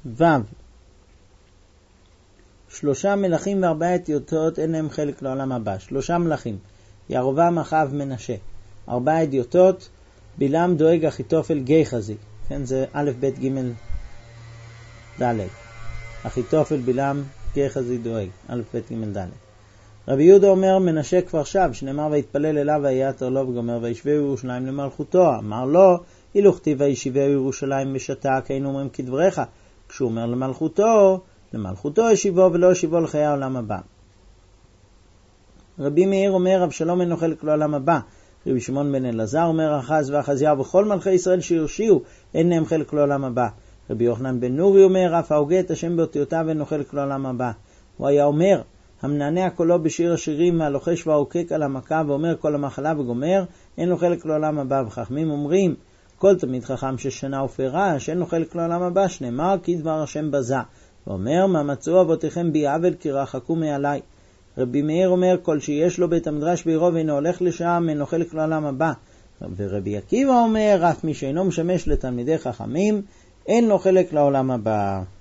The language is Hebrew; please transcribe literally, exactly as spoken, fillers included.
ו' שלושה מלכים וארבעה אדיוטות אין להם חלק לעולם הבא. שלושה מלכים, ירבעם, אחאב, מנשה. ארבעה אדיוטות, בלעם, דואג, אחיתופל, גחזי. כן, זה א' ב' ג' ד'. אחיתופל, בלעם, גחזי, דואג. א' ב' ג' ד'. רבי יהודה אומר, מנשה כבר שב, שנאמר ויתפלל אליו ויעתר לו, וגומר וישבהו ירושלים למלכותו. אמר לו, אילו כתיב וישבהו ירושלים בשעתה, היינו אומרים כדבריך. כשהוא אומר למלכותו, למלכותו ישיבו ולא ישיבו לחיי העולם הבא. רבי מאיר אומר, אבשלום אינו חלק לעולם הבא. רבי שמעון בן אלעזר אומר, אחז ואחזיהו וכל מלכי ישראל שהרשיעו אין להם חלק לעולם הבא. רבי יוחנן בן נורי אומר, אף ההוגה את השם באותיותיו אינו חלק לעולם הבא. הוא היה אומר, המנענע קולו בשיר השירים והלוחש והעוקק על המכה ואומר כל המחלה וגומר, אין לו חלק לעולם הבא. וחכמים אומרים, כל תמיד חכם ששנה ופרש אין לו חלק לעולם הבא, שנאמר כי דבר השם בזה. ואומר, מה מצאו אבותיכם בי עוול כי רחקו מעלי. רבי מאיר אומר, כל שיש לו בית המדרש בעירו ואינו הולך לשם, אינו חלק לעולם הבא. ורבי עקיבא אומר, אף מי שאינו משמש לתלמידי חכמים, אין לו חלק לעולם הבא.